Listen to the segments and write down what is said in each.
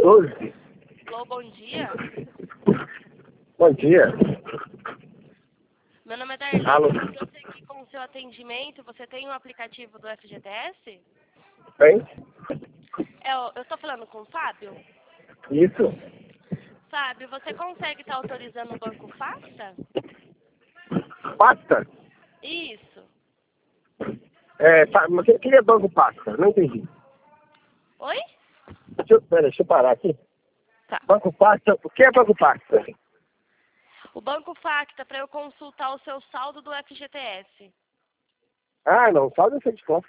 12. Alô, bom dia. Bom dia. Meu nome é Darlene. Alô. Eu sei que com o seu atendimento, você tem um aplicativo do FGTS? Tem? Eu estou falando com o Fábio? Isso. Fábio, você consegue estar autorizando o Banco Fasta? Pasta? Isso. Mas o que é banco pasta? Não entendi. Oi? Deixa eu parar aqui. Tá. Banco pasta, o que é banco pasta? O Banco Facta para eu consultar o seu saldo do FGTS. Ah, não, saldo eu sei de cor.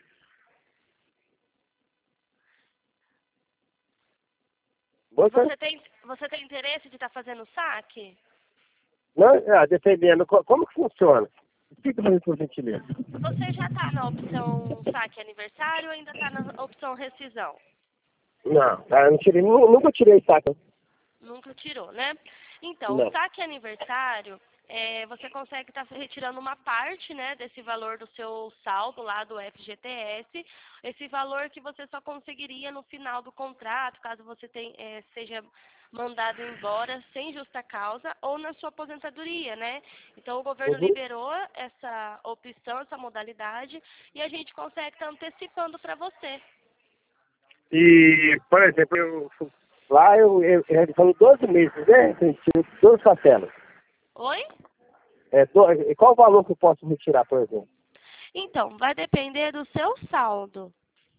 Você tem interesse de estar fazendo saque? Não, dependendo, como que funciona? Explica pra mim, por gentileza. Você já está na opção saque aniversário ou ainda está na opção rescisão? Não, eu não tirei, nunca tirei saco. Nunca tirou, né? Então, o Não. saque aniversário, você consegue estar retirando uma parte, né, desse valor do seu saldo lá do FGTS, esse valor que você só conseguiria no final do contrato, caso você seja mandado embora sem justa causa ou na sua aposentadoria, né? Então, o governo Uhum. liberou essa opção, essa modalidade, e a gente consegue estar antecipando para você. E, por exemplo, ele falou 12 meses, né? Tem 12 parcelas. Oi? E qual o valor que eu posso retirar, por exemplo? Então, vai depender do seu saldo.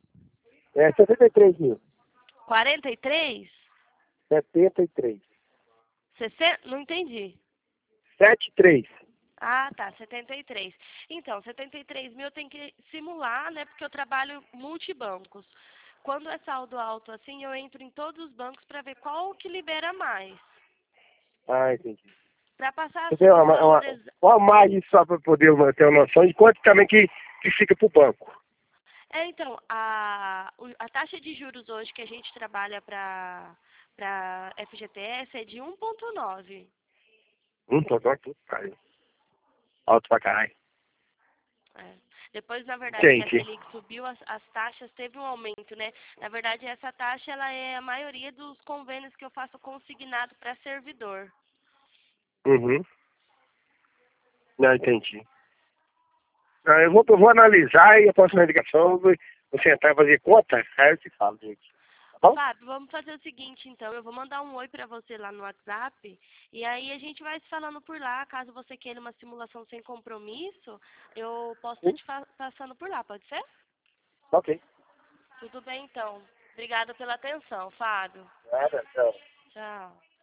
73 mil. 43? 73. 60? Não entendi. 73. Ah, tá, 73. Então, 73 mil tem que simular, né? Porque eu trabalho multibancos. Quando é saldo alto assim, eu entro em todos os bancos para ver qual que libera mais. Ah, entendi. Para passar Você tem o valor exato. uma margem só para poder ter uma noção de quanto também que fica para o banco. Então, a taxa de juros hoje que a gente trabalha para FGTS é de 1,9. Tô aqui, cara. Alto pra caralho. É. Depois, na verdade, que a Entendi. Selic subiu, as taxas teve um aumento, né? Na verdade, essa taxa ela é a maioria dos convênios que eu faço consignado para servidor. Uhum. Não, entendi. Eu vou analisar e a próxima ligação eu vou sentar e fazer conta, aí eu te falo, gente. Tá bom? Fábio, vamos fazer o seguinte, então. Eu vou mandar um oi para você lá no WhatsApp e aí a gente vai se falando por lá. Caso você queira uma simulação sem compromisso, eu posso estar Sim. te passando por lá, pode ser? Ok. Tudo bem, então. Obrigada pela atenção, Fábio. Nada, tchau. Tchau.